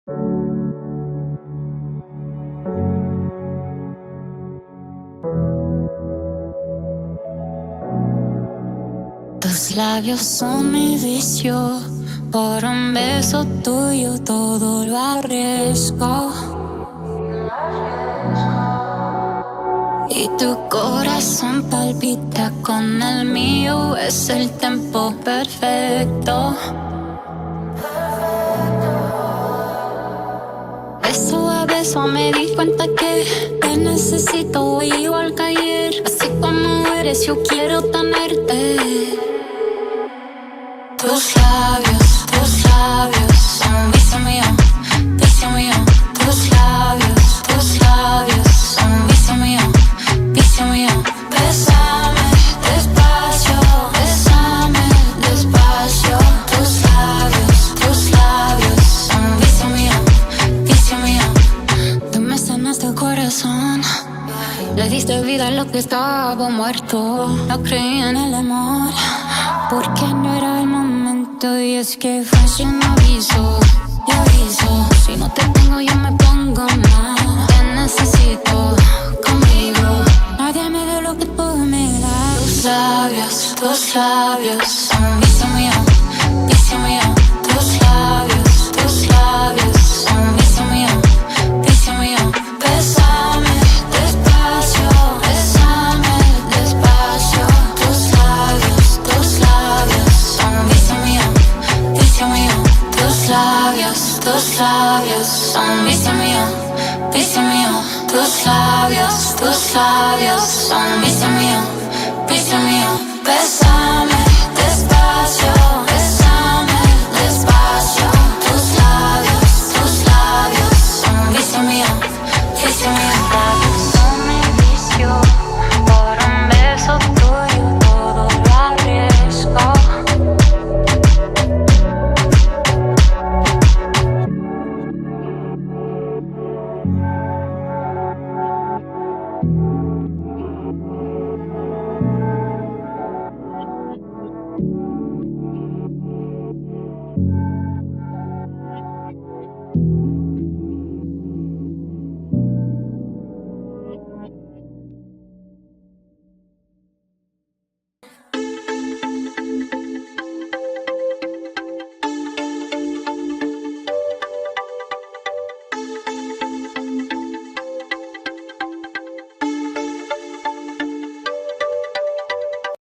Tus labios son mi vicio, por un beso tuyo todo lo arriesgo. Y tu corazón palpita con el mío, es el tempo perfecto. Beso a beso me di cuenta que te necesito igual que ayer. Así como eres yo quiero tenerte. Tus labios son vicio mío, vicio mío. Tus labios son vicio mío, vicio mío. Bésame despacio, bésame despacio. Tus labios son vicio mío, vicio mío. Tú me sanaste el corazón, le diste vida a lo que estaba muerto. No creía en el amor, porque no era el momento. Y es que fue un aviso, y aviso. Si no te tengo yo me pongo mal. Te necesito conmigo, nadie me dio lo que tú me das. Tus labios son vicio mío, vicio mío. Tus labios son vicio mío, vicio mío. Bésame despacio, bésame despacio. Tus labios son vicio mío, vicio mío. Tus labios son vicio mío, vicio mío. Tus labios son vicio mío, vicio mío. Bésame despacio, bésame despacio. Tus labios son vicio mío, vicio mío.